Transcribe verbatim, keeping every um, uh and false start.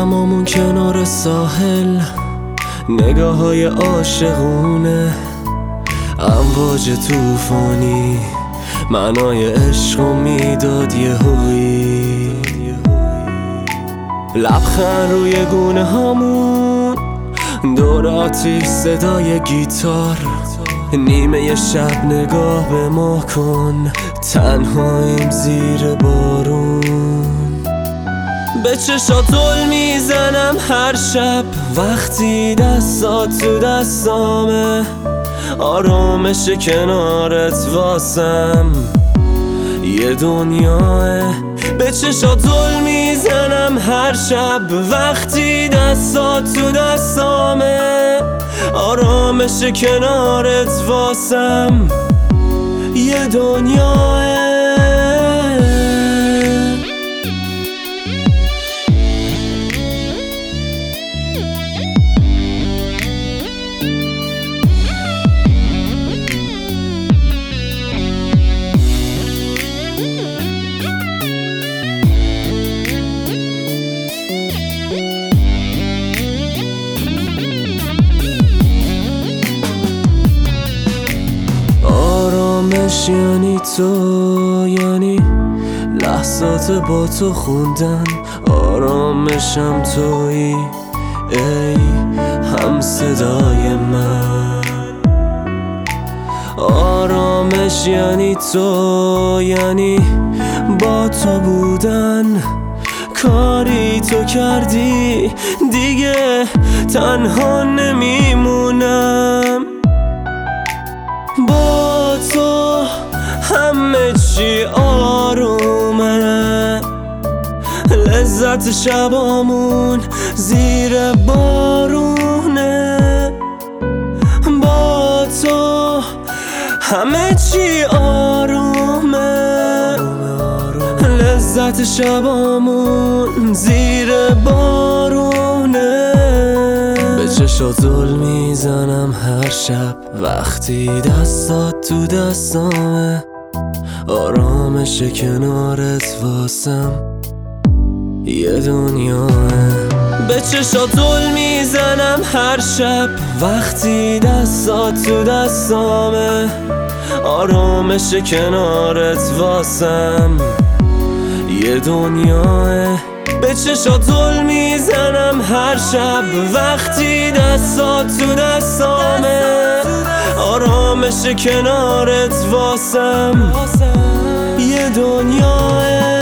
هممون کنار ساحل، نگاه های عاشقونه، امواج توفانی معنای عشقو میداد یهویی. لبخند روی گونه هامون، دور آتیش صدای گیتار، نیمه شب نگاه به ما کن، تنهاییم زیر بارون. به چشات دل میزنم هر شب وقتی دستات تو دستامه، آرامش کنارت واسم یه دنیاه. به چشات دل میزنم هر شب وقتی دستات تو دستامه، آرامش کنارت واسم یه دنیاه. آرامش یعنی تو، یعنی لحظات با تو خوندن، آرامشم تویی ای هم صدای من. آرامش یعنی تو، یعنی با تو بودن، کاری تو کردی دیگه تنها نمیمونم. با تو همه چی آرومه، لذت شبامون زیر بارونه. با تو همه چی آرومه، لذت شبامون زیر بارونه. به چشات دل میزنم هر شب وقتی دستات تو دستامه، آرامش کنارت واسم یه دنیاه. به چشات دل میزنم هر شب وقتی دستات تو دستامه، آرامش کنارت واسم یه دنیاه. به چشات دل میزنم هر شب وقتی دستات تو دستامه، آرامش کنارت واسم یه دنیاه.